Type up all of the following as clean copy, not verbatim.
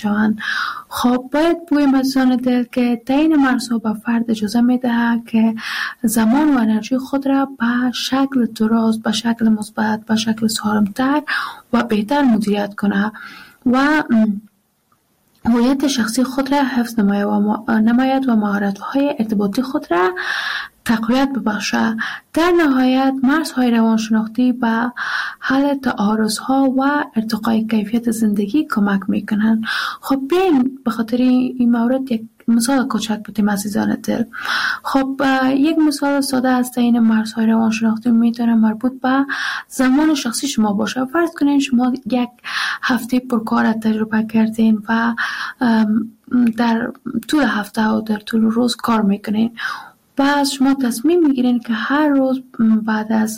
شوند. خب باید بگویم عزیزان دل که تعیین مرزها به فرد اجازه می‌دهد که زمان و انرژی خود را به شکل درست، به شکل مثبت، به شکل سالم‌تر و بهتر مدیریت کنه و هویت شخصی خود را حفظ نماید و مهارت‌های ارتباطی خود را تقویت ببخشه. در نهایت مرزهای روانشناختی به حل تعارض‌ها و ارتقای کیفیت زندگی کمک می‌کنند. خب بیاین به خاطر این مورد یک مثال کوچک بودیم عزیزان دل. خب یک مثال ساده از تعیین مرزهای روانشناختی میتونه مربوط به زمان شخصی شما باشه. فرض کنین شما یک هفته پرکار تجربه کردین و در طول هفته و در طول روز کار میکنین. بعد شما تصمیم میگیرین که هر روز بعد از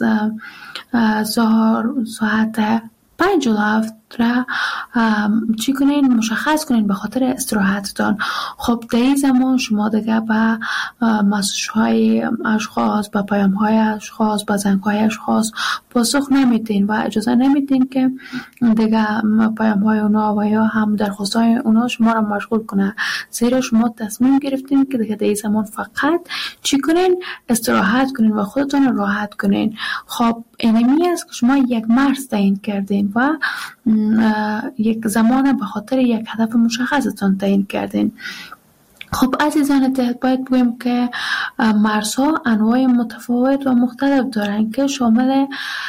ظهر ساعت 5 7 را چی کنین؟ مشخص کنین به خاطر استراحتتان. خب در این زمان شما دیگه به مسیج‌های اشخاص، به پیام‌های اشخاص، به زنگ‌های اشخاص پاسخ نمیدین و اجازه نمیدین که دیگه پیام‌های اونا و یا هم درخواست‌های اونا شما را مشغول کنه، زیرا شما تصمیم گرفتین که دیگه در این زمان فقط چی کنین؟ استراحت کنین و خودتون رو راحت کنین. خب اینمی است که شما یک مرز تعیین کردین و یک زمان به خاطر یک هدف مشخصتان تعیین کردین. خب عزیزان دل باید بگویم که مرزها انواع متفاوت و مختلف دارن که شامل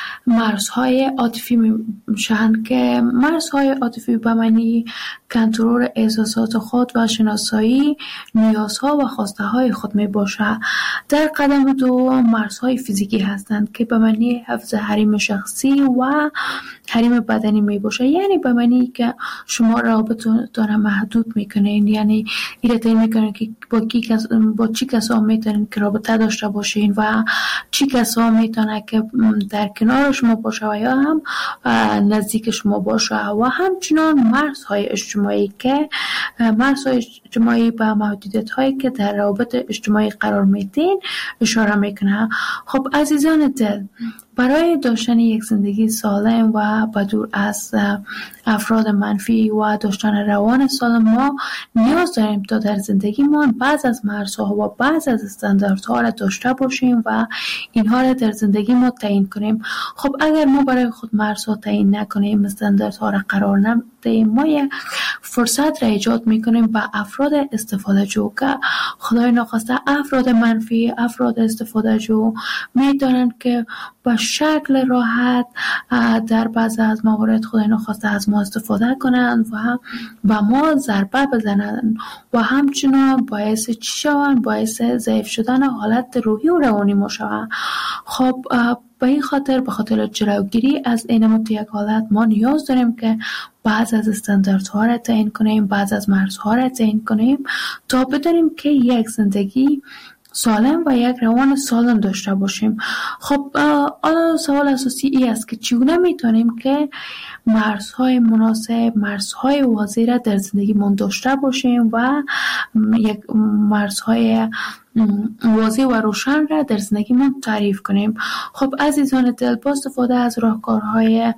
مرزهای عاطفی میشن که مرزهای عاطفی به معنی کنترل احساسات خود و شناسایی نیازها و خواسته های خود می باشه. در قدم دو مرزهای فیزیکی هستند که به معنی حفظ حریم شخصی و حریم بدنی می باشه، یعنی به معنی که شما رابطتون محدود میکنین، یعنی ایره میکنین که با چی کسا میتونین که رابطه داشته باشین و چی کسا میتونه که در کنار شما باشه و یا هم نزدیک شما باشه. و همچنان مرزهای اجتماعی که مرزهای اجتماعی به محدودیت هایی که در روابط اجتماعی قرار میدین اشاره میکنه. خب عزیزان دل، برای داشتن یک زندگی سالم و بدور از افراد منفی و داشتن روان سالم ما نیاز داریم تا در زندگیمان بعض از مرزها و بعض از استانداردها را داشته باشیم و اینها را در زندگی ما تعیین کنیم. خب اگر ما برای خود مرزها تعیین نکنیم، استانداردها را قرار ندهیم، ما یک فرصت را ایجاد میکنیم به افراد استفاده جو که خدای ناخواسته افراد منفی، افراد استفاده جو میدانند که با شکل راحت در بعض از موارد خدای ناخواسته از ما استفاده کنند و به ما ضربه بزنند و همچنان باعث چی شوند؟ باعث ضعیف شدن حالت روحی و روانی ما شوند. خب به این خاطر به خاطر جلوگیری از این یک حالت ما نیاز داریم که بعض از استانداردها را تعیین کنیم، بعض از مرزها را تعیین کنیم تا بدانیم که یک زندگی سالم و یک روان سالم داشته باشیم. خب حالا سوال اساسی این است که چگونه میتونیم که مرزهای مناسب، مرزهای واضح را در زندگیمون داشته باشیم و یک مرزهای واضح و روشن را در زندگیمون تعریف کنیم. خب عزیزان دل، با استفاده از راهکارهای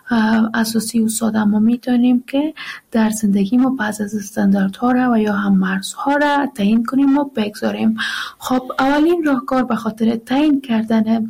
اساسی و ساده ما میتونیم که در زندگی ما بعض از استانداردها را و یا هم مرزها را تعیین کنیم و بگذاریم. خب اولین راهکار به خاطر تعیین کردن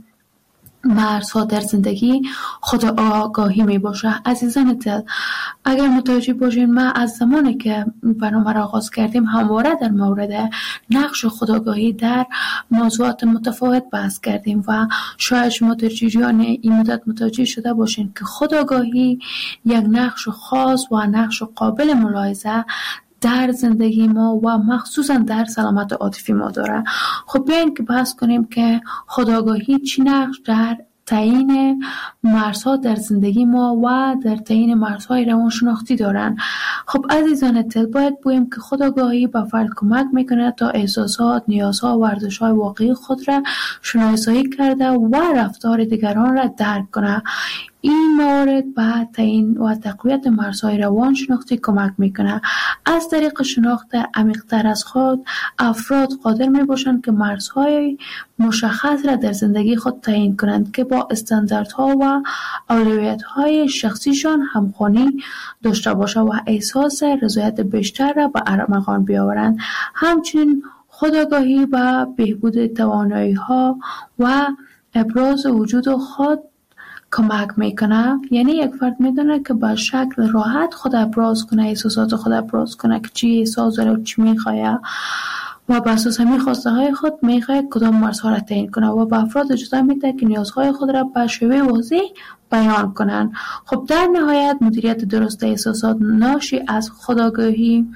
مرزها در زندگی خود آگاهی می باشه. عزیزان دل، اگر متوجه باشین ما از زمانی که برنامه را آغاز کردیم همواره در مورد نقش خودآگاهی در موضوعات متفاوت بحث کردیم و شاید شما در جریان این مدت متوجه شده باشین که خودآگاهی یک نقش خاص و نقش قابل ملاحظه در زندگی ما و مخصوصا در سلامت عاطفی ما داره. خب بیاین که بحث کنیم که خودآگاهی چی نقش در تعیین مرزها در زندگی ما و در تعیین مرزهای روانشناختی دارن. خب عزیزان دل، باید بگویم که خودآگاهی به فرد کمک میکنه تا احساسات، نیازها و ارزش‌های واقعی خود را شناسایی کرده و رفتار دیگران را درک کنه. این موارد به تعیین و تقویت مرزهای روانشناختی کمک میکنه. از طریق شناخت عمیق‌تر از خود، افراد قادر میباشند که مرزهای مشخص را در زندگی خود تعیین کنند که با استانداردها و اولویت‌های شخصیشان همخوانی داشته باشد و احساس رضایت بیشتر را به ارمغان بیاورند. همچنین خودآگاهی و بهبود توانایی‌ها و ابراز وجود خود کمک میکنه. یعنی یک فرد میدونه که با شکل راحت خود ابراز کنه، احساسات خود ابراز کنه که چی احساس داره و چی میخواه و بر اساس همین خواسته های خود میخواه کدام مرزها را تعیین کنه و به افراد اجازه میده که نیازهای خود را به شیوه واضح بیان کنند. خب در نهایت مدیریت درست احساسات ناشی از خودآگاهی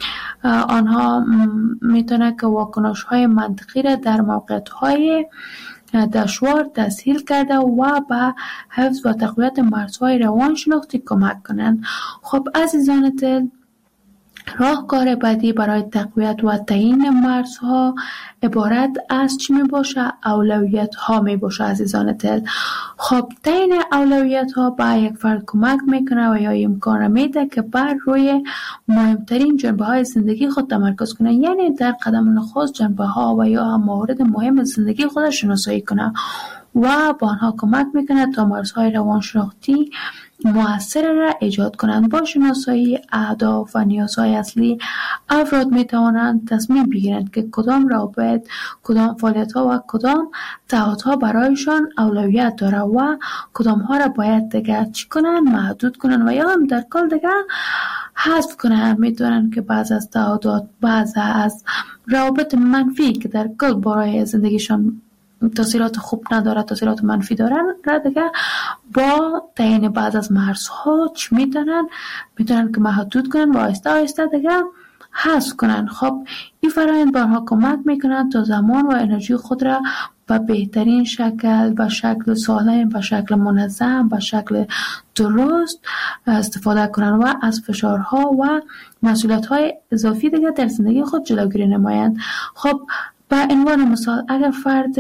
آنها میتونه که واکنش های منطقی را در موقعیت های دشوار تسهیل کرده و به حفظ و تقویت مرزهای روانشناختی کمک کنند. خب عزیزان دل، راهکار بعدی برای تقویت و تعیین مرزها عبارت از چی می باشه؟ اولویت ها می باشه عزیزان دل. خب تعیین اولویت ها به یک فرد کمک میکنه و یا امکان میده که بر روی مهمترین جنبه های زندگی خود تمرکز کنه. یعنی در قدم نخست جنبه ها و یا موارد مهم زندگی خود شناسایی کنه و با آنها کمک میکنه تا مرزهای روانشناختی مؤثر را ایجاد کنند. با شناسایی اهداف و نیازهای اصلی، افراد می توانند تصمیم بگیرند که کدام روابط، کدام فعالیت‌ها و کدام تعهدها برایشان اولویت داره و کدام ها را باید دیگر چی کنند، محدود کنند و یا هم در کل دیگر حذف کنند. می دانند که بعض از تعهدات، بعض از روابط منفی که در کل برای زندگیشان تاثیرات خوب نداره، تاثیرات منفی دارن را دیگه با تعیین بعض از مرزها چی میتونن که محدود کنن و آهسته آهسته دیگه حذف کنن. خب این فرآیند به آنها کمک میکنن تا زمان و انرژی خود را به بهترین شکل، به شکل سالم، به شکل منظم، به شکل درست استفاده کنن و از فشارها و مسئولیت‌های اضافی دیگه در زندگی خود جلوگیری نمایند. خب به عنوان مثال، اگر فرد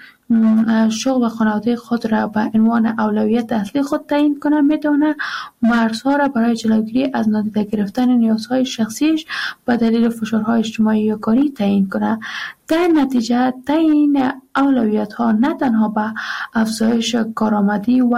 شغل و خانواده خود را به عنوان اولویت اصلی خود تعیین کنه، میتونه مرزها را برای جلوگیری از نادیده گرفتن نیازهای شخصیش به دلیل فشارهای اجتماعی یا کاری تعیین کنه. در نتیجه تعیین اولویت ها نه تنها به افزایش کارآمدی و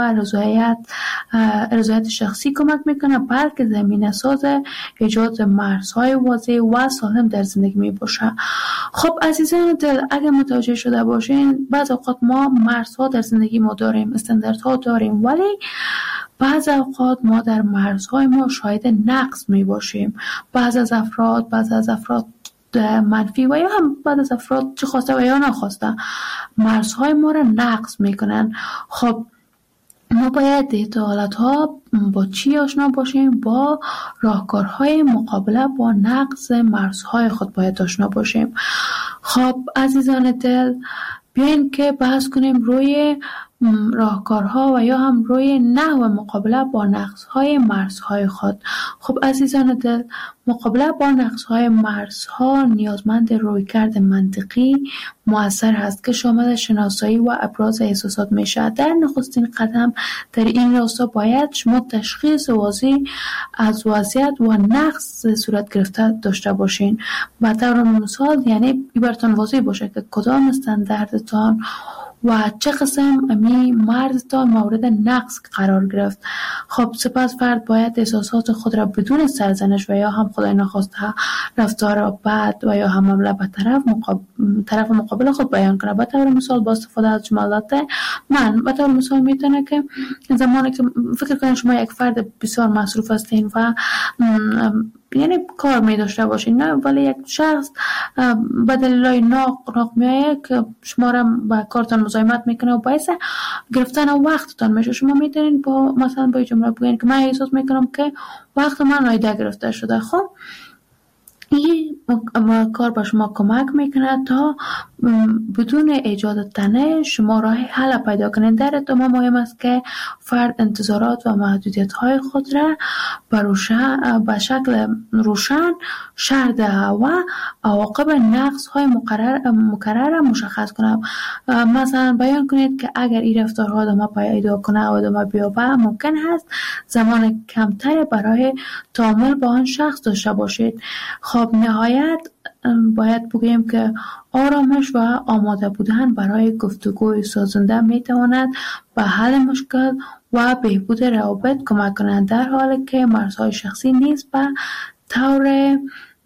رضایت شخصی کمک میکنه، بلکه زمینه ساز ایجاد مرزهای واضح و سالم در زندگی میباشه. خب عزیزان دل، اگر متوجه شده باشین، بعض اوقات ما مرزها در زندگی ما داریم، استانداردها داریم، ولی بعض اوقات ما در مرزهای ما شاهد نقص میباشیم. بعض از افراد منفی و یا هم بعض از افراد چه خواسته و یا نخواسته مرزهای ما را نقض میکنن. خب ما باید در حالتها با چی آشنا باشیم؟ با راهکارهای مقابله با نقض مرزهای خود باید آشنا باشیم. خب عزیزان دل، بیاین که بحث کنیم روی راهکارها و یا هم روی نحو مقابله با نقصهای مرزهای خود. خب عزیزان دل، مقابله با نقصهای مرزها نیازمند رویکرد منطقی مؤثر هست که شامل شناسایی و ابراز احساسات میشه. در نخستین قدم در این راستا باید شما تشخیص واضح از وضعیت و نقص صورت گرفته داشته باشین. به طور مثال، یعنی براتون واضح باشه که کدام استانداردتان و چه قسم امی مرزتان مورد نقص قرار گرفت. خب سپس فرد باید احساسات خود را بدون سرزنش و یا هم خدای نخواسته رفتار بد و یا هم حمله به طرف مقابل خود بیان کنه. به طور مثال با استفاده از جملات من، به طور مثال میتونه که زمانی که فکر کنید شما یک فرد بسیار مصروف هستین و یعنی کار می داشته باشین، نه ولی یک شخص به دلیل ناق میایه که شما را با کارتان مزاحمت میکنه و باعث گرفتن وقتتان میشه. شما میتونین با مثلا با جمله بگین که من احساس میکنم که وقت من نادیده گرفته شده. خب این کار با شما کمک میکنه تا بدون ایجاد تنه شما راه حل پیدا کنید. در ادامه مهم است که فرد انتظارات و محدودیت‌های خود را به شکل روشن شرح دهد و عواقب نقص‌های مکرر را مشخص کند. مثلا بیان کنید که اگر این رفتارها ادامه پیدا کنه و ادامه بیابد ممکن است زمان کمتری برای تعامل با آن شخص داشته باشید. خب نهایت باید بگوییم که آرامش و آماده بودن برای گفتگوی سازنده میتواند به حل مشکل و بهبود روابط کمک کنند، در حالی که مرزهای شخصی نیز به طور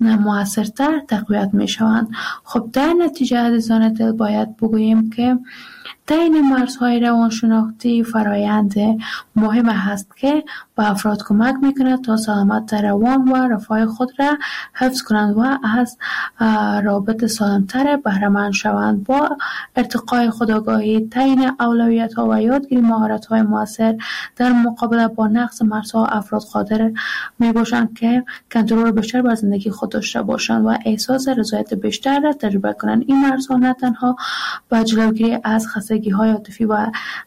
مؤثرتر تقویت می شوند. خب در نتیجه عزیزان دل باید بگوییم که تعیین مرزهای روانشناختی فرایند مهم است که به افراد کمک میکند تا سلامت روان و رفاه خود را حفظ کنند و از رابط سالمتر بهره‌مند شوند. با ارتقای خودآگاهی، تعیین اولویت‌ها و یادگیری مهارت‌های مؤثر در مقابله با نقص مرزها، افراد قادر میباشند که کنترل بیشتر بر زندگی خود داشته باشند و احساس رضایت بیشتر را تجربه کنند. این مرزها نه تنها به جلوگیری از خستگی‌های عاطفی و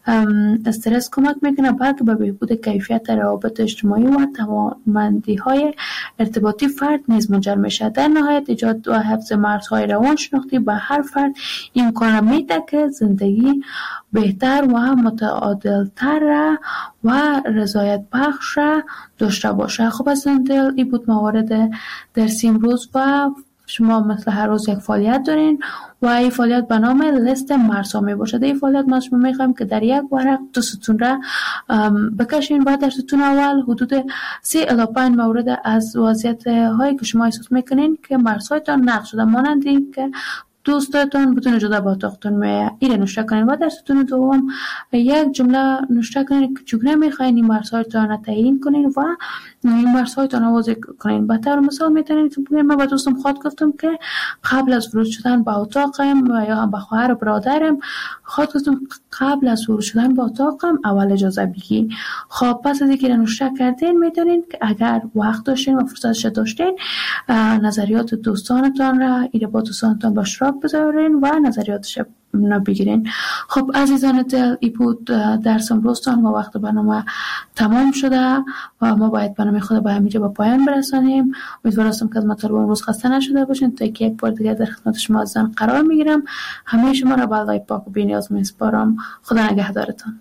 استرس کمک میکنه، بلکه به بهبود کیفیت روابط اجتماعی و توانمندی‌های ارتباطی فرد نیز منجر میشه. در نهایت ایجاد و حفظ مرزهای روانشناختی به هر فرد امکان میده که زندگی بهتر و متعادلتر و رضایت بخش داشته باشه. خب از دل این بود موارد درسی امروز و شما مثل هر روز یک فعالیت دارین و این فعالیت به نام لیست مرزها می باشد. این فعالیت ما شما میخوایم که در یک ورق 2 ستون را بکشین و در ستون اول حدود 3 الی 5 مورد از وضعیت هایی که شما احساس میکنین که مرزهایتان نقض شده، مانند این که دوستتان بدون اجازه به اتاقتان میآید، این نوشته کنین و در ستون دوم یک جمله نوشته کنین که چگونه میخواین این مرزهایتان را تعیین کنین و این مرزهایتان را واضح کنین. به طور مثال میتونین که بگین من با دوستم خود گفتم که قبل از ورود شدن به اتاقم و یا هم به خواهر و برادرم خود گفتم قبل از ورود شدن به اتاقم اول اجازه بگی. خب پس از اینکه نوشته کردین میتونین که اگر وقت داشتین و فرصتش داشتین نظریات دوستانتان را با دوستانتان به اشتراک بذارین و نظریاتش بگیرین. خب عزیزان دل این بود درس امروزتان و وقت برنامه تمام شده و ما باید برنامه خود به همینجا به پایان برسانیم. امیدوارم که از مطالب امروز خسته نشده باشین تا یک بار دیگر در خدمت شما عزیزان قرار میگیرم. همه شما را به الله پاک و بی‌نیاز میسپارم. خدا نگهدارتان.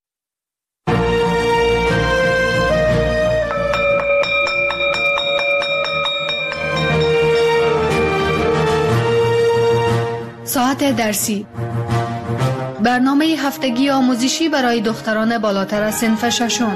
ساعت درسی، برنامه هفتگی آموزشی برای دختران بالاتر از صنف ششم.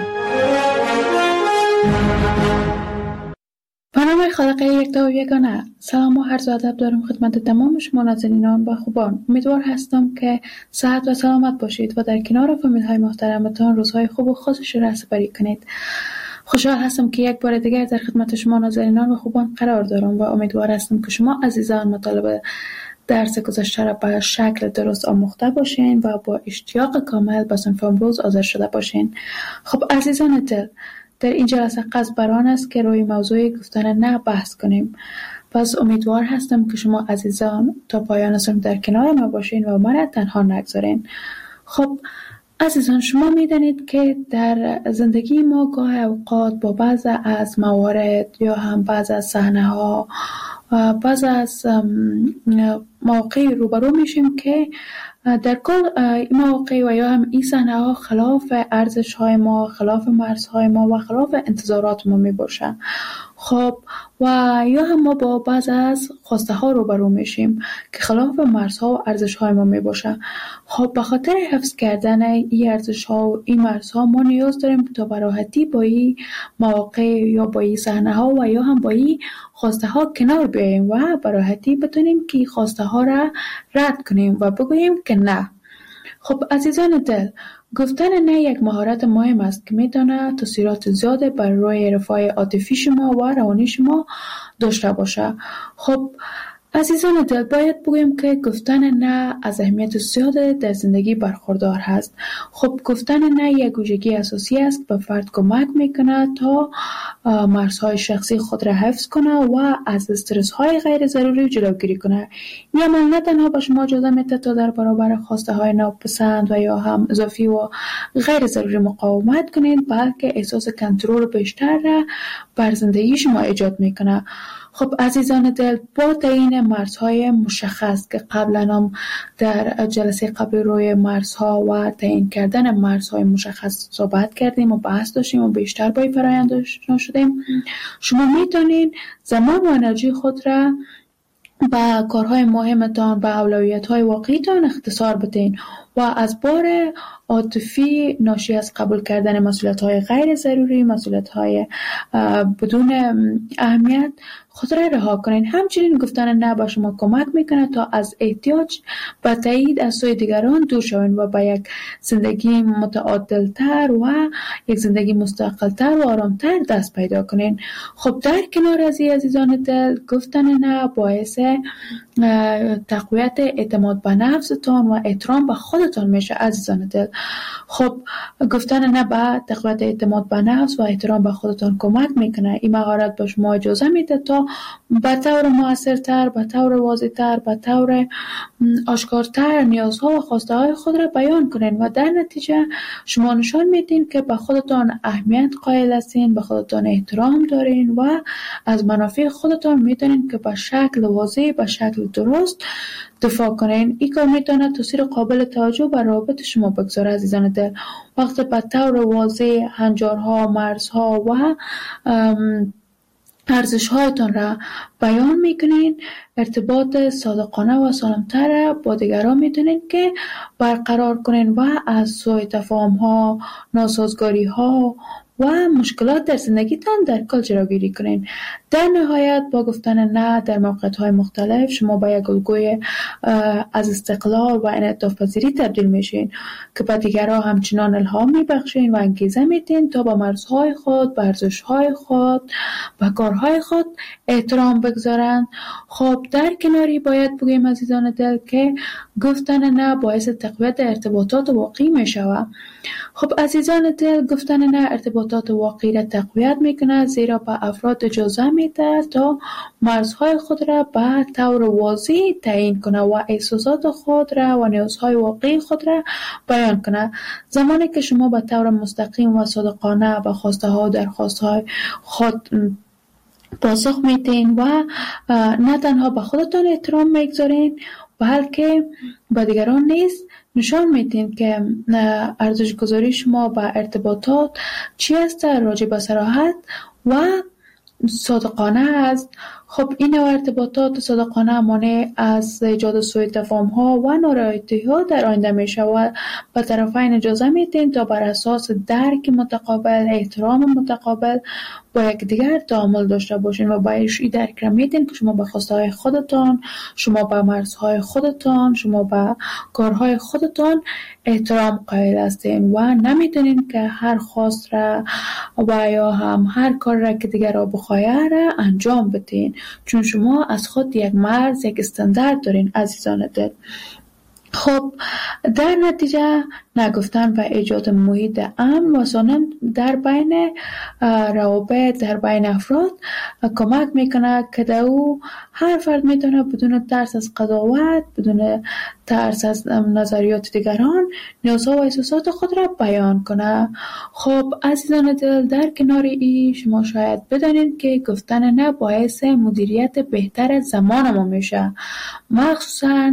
برنامه خالقه یکتا و یگانه. سلام و عرض ادب دارم خدمت تمام شما ناظرینان و خوبان. امیدوار هستم که صحت و سلامت باشید و در کنار فامیل‌های محترمتان روزهای خوب و خوشش را سپری کنید. خوشحال هستم که یک بار دیگر در خدمت شما ناظرینان و خوبان قرار دارم و امیدوار هستم که شما عزیزان مطالب درس گذشته را به شکل درست آموخته باشین و با اشتیاق کامل به صنف امروز حاضر شده باشین. خب عزیزان دل، در این جلسه قصد بر آن است که روی موضوع گفتن نه بحث کنیم. پس امیدوار هستم که شما عزیزان تا پایان صنف در کنار ما باشین و من تنها نگذارین. خب عزیزان، شما میدانید که در زندگی ما گاه اوقات با بعض از موارد یا هم بعض از صحنه‌ها و بعض از مواقع روبرو میشیم که در کل این مواقع و یا هم این صحنه‌ها خلاف ارزش‌های ما، خلاف مرزهای ما و خلاف انتظارات ما میباشن. خب و یا هم ما با بعض از خواسته ها روبرو میشیم که خلاف مرزها و ارزش های ما میباشه. خب به خاطر حفظ کردن این ارزش ها و این مرزها ما نیاز داریم تا به راحتی با این مواقع یا با این صحنه ها و یا هم با این خواسته ها کنار بیاییم و به راحتی بتونیم که خواسته ها را رد کنیم و بگوییم که نه. خب عزیزان دل، گفتن نه یک مهارت مهم است که میتونه تاثیرات زیاده بر روی رفاه عاطفی شما و روانی شما داشته باشه. خب عزیزان دل، باید بگویم که گفتن نه از اهمیت زیاد در زندگی برخوردار هست. خب گفتن نه یک ویژگی اساسی است که به فرد کمک میکنه تا مرزهای شخصی خود را حفظ کنه و از استرس های غیر ضروری جلوگیری کنه. این عمل نه تنها به شما اجازه میده تا در برابر خواسته های ناپسند و یا هم اضافی و غیر ضروری مقاومت کنید، بلکه احساس کنترل بیشتر را بر زندگی شما ایجاد میکنه. خب عزیزان دل، با تعیین مرزهای مشخص که قبلا هم در جلسه قبلی روی مرزها و تعیین کردن مرزهای مشخص صحبت کردیم و بحث داشتیم و بیشتر با این فرآیند آشنا شدیم، شما میتونین زمان و انرژی خود را به کارهای مهمتان، به اولویت‌های واقعیتان اختصار بدین و از بار عاطفی ناشی از قبول کردن مسئولیت‌های غیر ضروری، مسئولیت‌های بدون اهمیت خود را رها کنین. همچنین گفتن نه به شما کمک میکنه تا از احتیاج به تایید از سوی دیگران دور شوین و به یک زندگی متعادل‌تر و یک زندگی مستقل‌تر و آرام‌تر دست پیدا کنین. خب در کنار از این عزیزان دل، گفتن نه باعث تقویت اعتماد به نفستان و احترام به خودتان میشه عزیزان دل. خب گفتن نه به تقویت اعتماد به نفس و احترام به خودتان کمک میکنه. این مهارت به شما اجازه میده تا به طور مؤثرتر، به طور واضح‌تر، به طور آشکارتر نیازها و خواسته های خود را بیان کنین و در نتیجه شما نشان میدین که به خودتان اهمیت قائل هستین، به خودتان احترام دارین و از منافع خودتان میدونین که به شکل واضح، به شکل درست دفاع کنین. این کار میتونه تاثیر قابل توجه بر روابط شما بگذاره عزیزان دل. وقتی به طور واضح هنجارها، مرزها و ارزش‌هایتان را بیان میکنین، ارتباط صادقانه و سالمتر با دیگران میتونین که برقرار کنین و از سوء تفاهم‌ها، ناسازگاری‌ها و مشکلات در زندگیتان در کل جلوگیری کنین. در نهایت با گفتن نه در موقعیت‌های مختلف شما به یک الگوی از استقلال و انعطاف پذیری تبدیل میشین که به دیگران همچنان الهام میبخشین و انگیزه میدین تا به مرزهای خود، به ارزش‌های خود، به کارهای خود احترام بگذارن. خب در کناری باید بگیم عزیزان دل که گفتن نه باعث تقویت ارتباطات واقعی میشود. خب عزیزان دل، گفتن نه ارتباطات واقعی را تقویت میکنه، زیرا به افراد اجازه میده تا مرزهای خود را به طور واضح تعیین کنه و احساسات خود را و نیازهای واقعی خود را بیان کنه. زمانی که شما به طور مستقیم و صادقانه به خواسته ها و درخواست های خود پاسخ میدین و نه تنها به خودتان احترام میگذارین بلکه به دیگران نیز نشان میدین که ارزش گذاری شما به ارتباطات چی است، راجع به صراحت و صادقانه است. خب این نوع ارتباطات صادقانه مانع از ایجاد سوء تفاهم‌ها و نارضایتی‌ها در آینده میشه و به طرفین اجازه میدین تا بر اساس درک متقابل، احترام متقابل با یکدیگر تعامل داشته باشین و باید این درک را میدین که شما به خواسته‌های خودتان، شما به مرزهای خودتان، شما به کارهای خودتان احترام قائل هستین و نمیتونین که هر خواست را و یا هم هر کار را که دیگر را بخواهد را انجام بدین، چون شما از خود یک مرز، یک استاندارد دارین عزیزان دل. خب در نتیجه نگفتن و ایجاد محیط امن و سالم در بین روابط، در بین افراد کمک میکنه که در او هر فرد میتونه بدون ترس از قضاوت، بدون ترس از نظریات دیگران نیازها و احساسات خود را بیان کنه. خب عزیزان دل، در کنار این شما شاید بدانید که گفتن نه باعث مدیریت بهتر زمان ما میشه. مخصوصا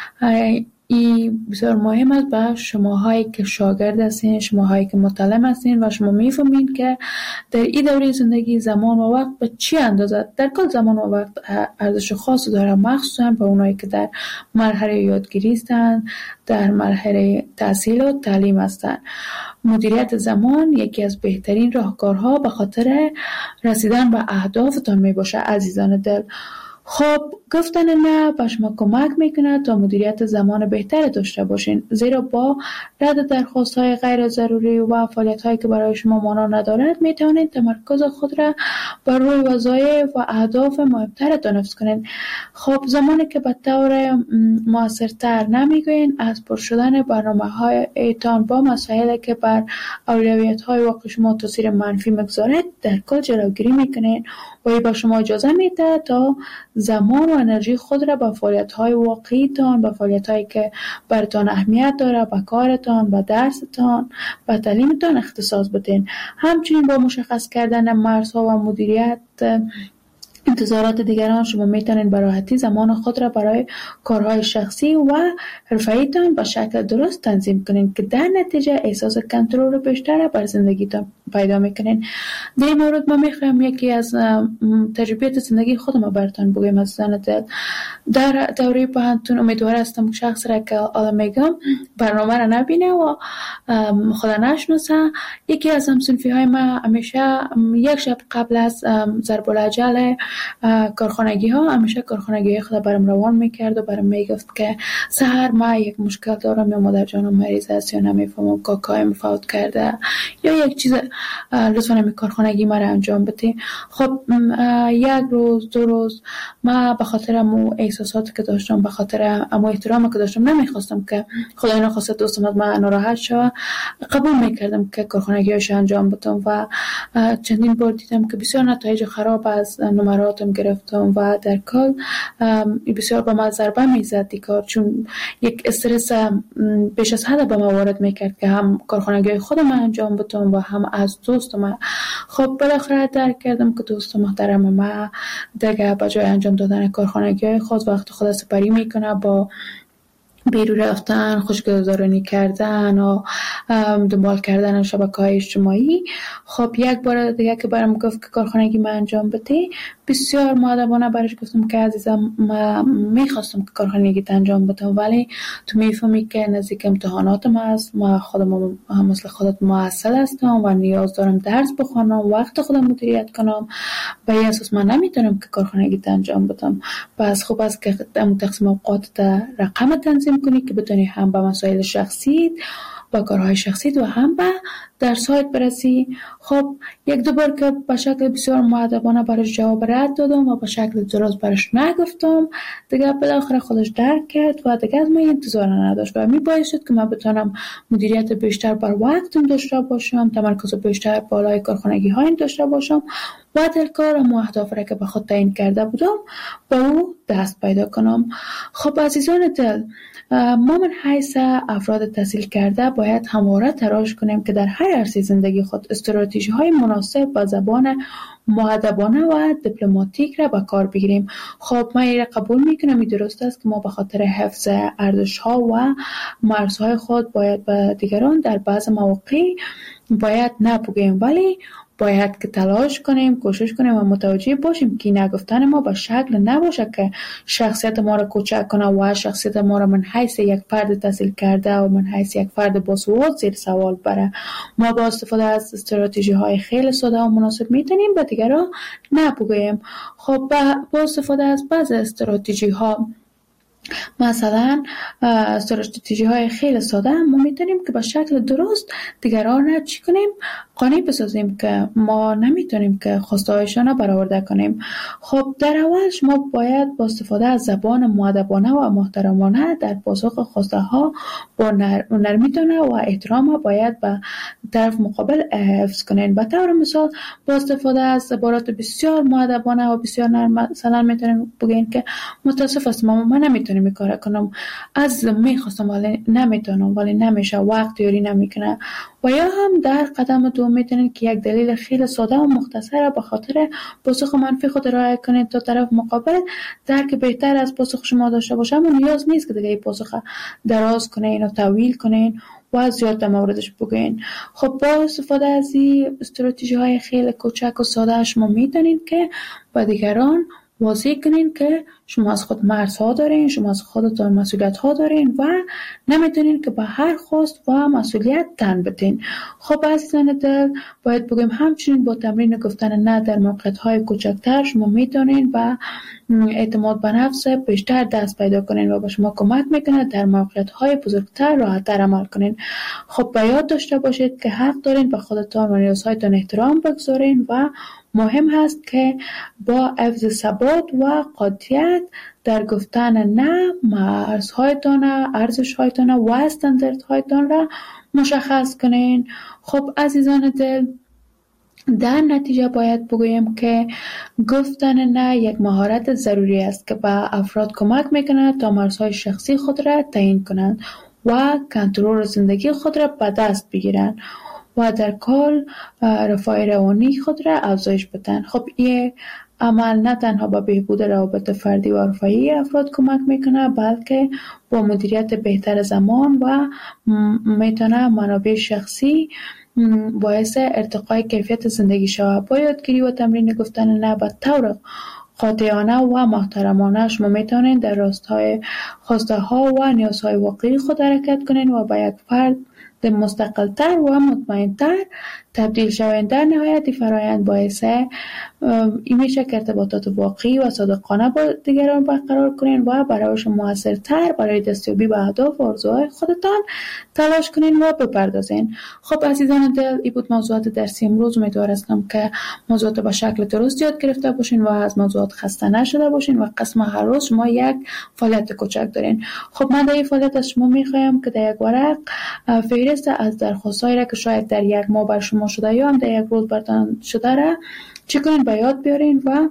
این بسیار مهم است به شماهایی که شاگرد هستین، شماهایی که متعلم هستین و شما میفهمین که در این دوره زندگی زمان و وقت به چی اندازه، در کل زمان و وقت ارزش خاصی داره، مخصوصا به اونایی که در مرحله یادگیری هستن، در مرحله تحصیل و تعلیم هستن. مدیریت زمان یکی از بهترین راهکارها به خاطر رسیدن به اهدافتان می باشه عزیزان دل. خب گفتن نه به شما کمک میکنه تا مدیریت زمان بهتر داشته باشین، زیرا با رد درخواست های غیر ضروری و فعالیت هایی که برای شما معنا ندارد میتونید تمرکز خود را بر روی وظایف و اهداف مهمترتان حفظ کنید. خب زمانی که به طور موثرتر نمیگوین از پر شدن برنامه های ایتان با مسائلی که بر اولویت های واقع شما تاثیر منفی میگذارد در کل جلوگیری میکنید و این به شما اجازه میده تا زمان و انرژی خود را به فعالیت‌های واقعیتان، به فعالیت‌هایی که براتان اهمیت داره، به کارتان، به درستان، به تعلیمتان اختصاص بدین. همچنین با مشخص کردن مرزها و مدیریت انتظارات دیگران شما میتونید به راحتی زمان خود را برای کارهای شخصی و حرفه‌ایتان به شکل درست تنظیم کنید که در نتیجه احساس کنترل بیشتر بر زندگیتان پیدا میکنین. در این مورد من میخوایم یکی از تجربیات زندگی خودم براتون بگم عزیزان دل. در دوره پانتون امیدوار هستم شخص را که حالا میگم برنامه را نبینه و خدا نشناسه. یکی از همسنفی های ما همیشه یک شب قبل از ضرب الاجل کارخانگی ها همیشه کارخانگی خود برام روان میکرد و برام میگفت که سحر ما یک مشکل دارم، یا مادر جانم مریض است، یا نمیفهمم کاکایم فوت کرده، یا یک چیز لطفا همی کارخانگی ما را انجام بده. خب یک روز دو روز ما به خاطر امو احساساتی که داشتم، به خاطر امو احترامی که داشتم نمیخواستم که خدای نخواسته دوستم از من ناراحت شود، قبول میکردم که کارخانگی‌هاش انجام بدم و چندین بار دیدم که بسیار نتایج خراب از نمراتم گرفتم و در کل بسیار به من ضربه میزد دیکار، چون یک استرس بیش از حد به من وارد میکرد که هم کارخانگی خودم انجام بدم و هم از دوستم. خب بالاخره درک کردم که دوست محترم ما دیگه به جای انجام دادن کارخانگی خود وقت خود سپری میکنه با بیرون رفتن، خوشگذرانی کردن و دنبال کردن شبکه‌های اجتماعی. خب یک بار دیگه که برام گفت که کارخانگی من انجام بده، بسیار مؤدبانه برش گفتم که عزیزم من میخواستم که کارخانگی انجام بدم، ولی تو میفهمی که نزدیک امتحاناتم هست، ما خودم مثل خودت معسل هستم و نیاز دارم درس بخونم، وقت خودم مدیریت کنم، به این اساس من نمیتونم که کارخانگی انجام بدم. پس خوب است که تقسیم اوقات در رقم تنظیم کنی که بتونی هم به مسائل شخصی، با کارهای شخصی و هم به درس‌هایت برسی. خب یک دو بار که به شکل بسیار مؤدبانه برش جواب رد دادم و به شکل درست برش نگفتم، دیگه بالاخره خودش درک کرد و دیگه از من انتظار نداشت و باعث شد که من بتونم مدیریت بیشتر بر وقتم داشته باشم، تمرکز بیشتر بالای کارخانگی‌هایم داشته باشم و در کارم و اهداف را که به خود تعیین کرده بودم با او دست پیدا کنم. خب عزیزان دل، ما من حیث افراد تحصیل کرده باید همواره تلاش کنیم که در هر عرصه زندگی خود استراتژی های مناسب با زبان مؤدبانه و دیپلماتیک را به کار بگیریم. خب من این قبول میکنم، این درست است که ما به خاطر حفظ ارزش ها و مرزهای خود باید به دیگران در بعض مواقع باید نپوگیم، ولی باید که تلاش کنیم، کوشش کنیم و متوجه باشیم که نگفتن ما به شکل نباشه که شخصیت ما را کوچک کنه و شخصیت ما را من حیث یک فرد تحصیل کرده و من حیث یک فرد باسواد زیر سوال بره. ما با استفاده از استراتژی های خیلی ساده و مناسب میتونیم به دیگران نپوگیم. خب با استفاده از بعض استراتژی ها، مثلا استراتژی های خیلی ساده، ما میتونیم که به شکل درست دیگران را چی کنیم؟ قانع بسازیم که ما نمیتونیم که خواسته هایشان را برآورده کنیم. خب در اول شما باید با استفاده از زبان مؤدبانه و محترمانه در پاسخ خواسته ها با نرمیتونه و احترام باید به طرف مقابل حفظ کنین. به طور مثال با استفاده از عبارات بسیار مؤدبانه و بسیار نرم مثلا میتونین بگین که متاسف هستم من نمیتونم این کار کنم، عزیزم میخواستم ولی نمیتونم، ولی نمیشه، وقت یاری نمیکنه. و یا هم در قدم دوم میتونید که یک دلیل خیلی ساده و مختصر به خاطر پاسخ منفی خود ارائه کنید تا طرف مقابل درک بهتر از پاسخ شما داشته باشه. اما نیاز نیست که دیگه این پاسخ دراز کنین و طویل کنین و زیاد در موردش بگین. خب با استفاده از این استراتژی های خیلی کوچک و ساده شما میتونید که با دیگران واضح کنین که شما از خود مرزها دارین، شما از خودتان مسئولیت ها دارین و نمیتونین که به هر خواست و مسئولیت تن بدین. خب عزیزان دل، باید بگیم همچنین با تمرین گفتن نه در موقعیت های کوچکتر شما میتونین و اعتماد به نفس بیشتر دست پیدا کنین و به شما کمک میکنه در موقعیت‌های بزرگتر راحت‌تر عمل کنین. خب به یاد داشته باشید که حق دارین به خودتان و نیازهایتان احترام بگذارین و مهم هست که با حفظ ثبات و قاطعیت در گفتن نه مرزهایتان، ارزش‌هایتان و استانداردهایتان را مشخص کنین. خب عزیزان دل، در نتیجه باید بگویم که گفتن نه یک مهارت ضروری است که به افراد کمک میکنه تا مرزهای شخصی خود را تعیین کنند و کنترل زندگی خود را به دست بگیرند و در کل رفاه روانی خود را افزایش بدن. خب این عمل نه تنها به بهبود روابط فردی و عرفی افراد کمک میکنه، بلکه با مدیریت بهتر زمان و میتونه منابع شخصی باعث ارتقای کیفیت زندگی شود. با یادگیری و تمرین گفتن نه به طور قاطعانه و محترمانه شما میتونید در راستای خواسته ها و نیازهای واقعی خود حرکت کنید و به یک فرد مستقل‌تر و مطمئن‌تر تبدیل شوید. در نهایت فرآیند باعث این میشه که ارتباطات واقعی و صادقانه با دیگران برقرار کنین و برای شما موثرتر برای دستیابی به اهداف و آرزوهای خودتان تلاش کنین و بپردازین. خب عزیزان دل، این بود موضوعات درسی امروز. امیدوارم که موضوعات به شکل درست یاد گرفته باشین و از موضوعات خسته نشده باشین و قسم هر روز شما یک فعالیت کوچک دارین. خب من در این فعالیت از شما میخوایم که در یک ورق فهرست از درخواستایی را که شاید در یک ماه بر شما شده یا هم در یک روز برتان شده را چه کنین به یاد بیارین و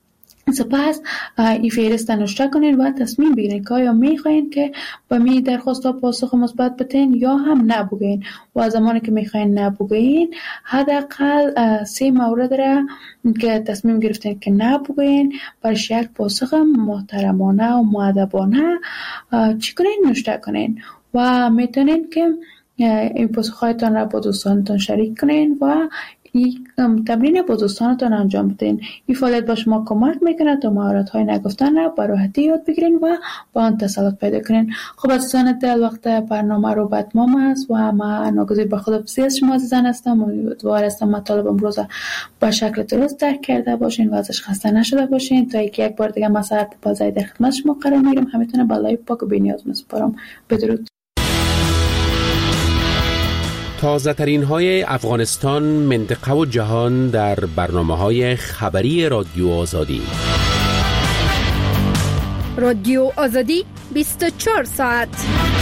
سپس این فهرست نوشته کنین و تصمیم بگیرین که آیا میخواین که به می درخواست ها پاسخ مثبت بدین یا هم نبگین. و زمانی که میخواین نبگین حداقل 3 مورد را که تصمیم گرفتین که نبگین برش یک پاسخ محترمانه و مؤدبانه چی کنین نوشته کنین و میتونین که این پاسخ‌هایتان را با دوستانتان شریک کنین و این تمرین با دوستانتان انجام بدین. این فعالیت با شما کمک میکنه تا مهارت‌های نگفتن را به راحتی یاد بگیرین و با آن تسلط پیدا کنین. خب عزیزان دل، وقت برنامه رو به اتمام است و من ناگزیر به خداحافظی از شما عزیزان هستم. امیدوار هستم مطالب امروز به شکل درست درک کرده باشین و ازش خسته نشده باشین. تا اینکه یک بار دیگه مساعد بازای در خدمت شما قرار میگیرم. همیتونه بالای پاک و بی‌نیاز میسپارم. بدرود. تازه ترین های افغانستان، منطقه و جهان در برنامه‌های خبری رادیو آزادی. رادیو آزادی 24 ساعت.